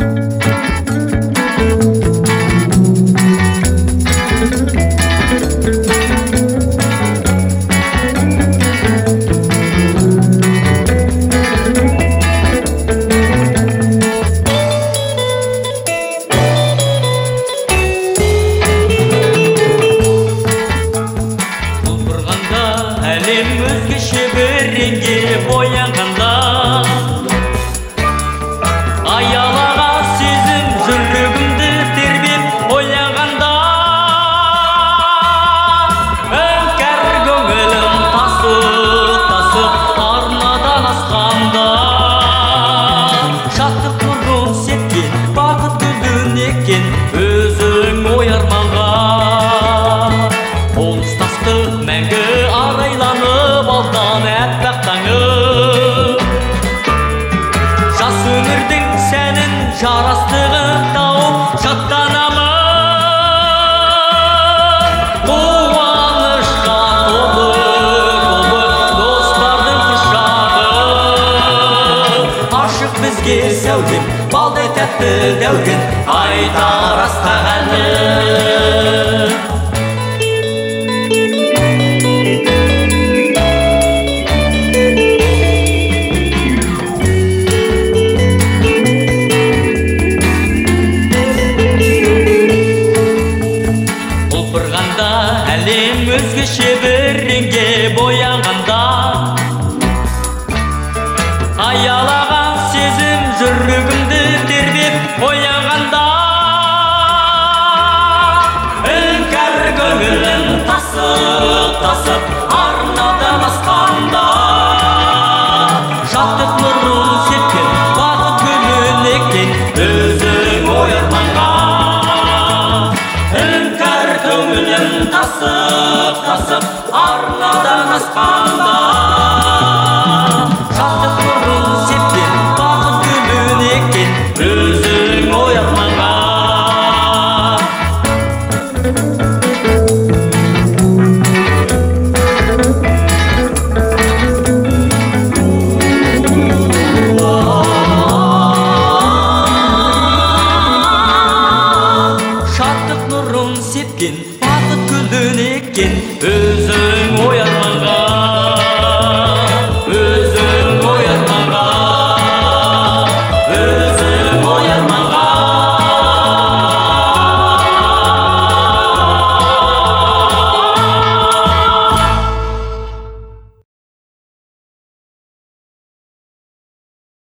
Өзгеше бір реңге боянғанда аялаған сезім жүрегімді тербеп ойлағанда іңкәр көңілім тасып арнадан асқанда шаттық нұрын сепкен бақыт гүлін еккен өзің ой арманға қоныстастық мәңгі арайланып алдан әппақ таңы жас өмірдің сәнін жарастығын тауып жаттанамын қуанышқа толы достардың құшағы ашық бізге сәулем балдай тәтті дәурен айтар асқақ әні әлем өзгеше бір реңге боянғанда аялаған сезім жүрегімді тербеп ойлағанда іңкәр көңілім тасып арнадан асқанда шаттық нұрын сепкен бақыт гүлін еккен өзің ой арманға іңкәр көңілім тасып арнадан асқанда